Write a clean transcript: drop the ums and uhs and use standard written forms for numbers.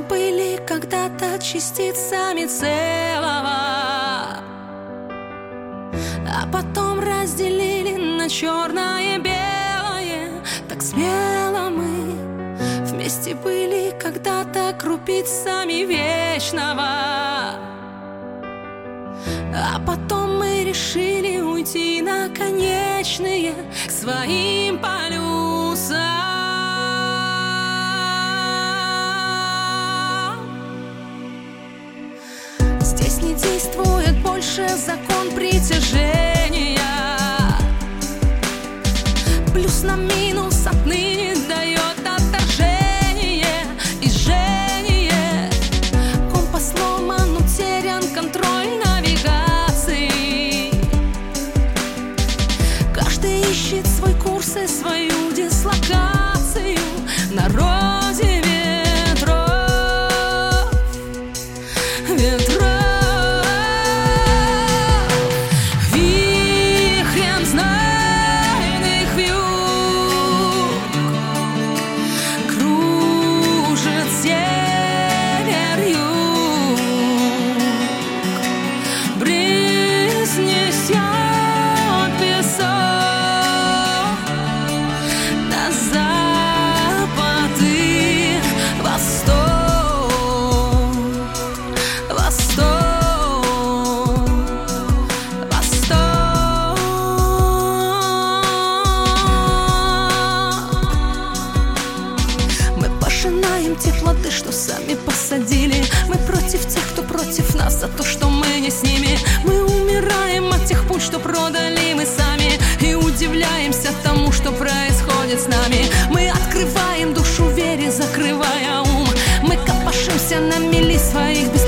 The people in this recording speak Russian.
были когда-то частицами целого, а потом разделили на черное и белое. Так смело мы вместе были когда-то крупицами вечного, а потом мы решили уйти на конечные к своим полюсам. Здесь не действует больше закон притяжения. Плюс на минус отныне дает отторжение и жжение. Компас сломан, утерян контроль навигации. Каждый ищет свой курс и свою дислокацию на розе ветров. Вихрем знойных вьюг кружит север-юг. Бриз несет песок на запад и восток, восток, восток. Мы пожинаем те плоды, что сами посадили. Мы против тех, кто против нас, за то, что мы не с ними. Мы умираем от тех пуль, что продали мы сами, и удивляемся тому, что происходит с нами. Мы открываем душу вере, закрывая ум. Мы копошимся на мели своих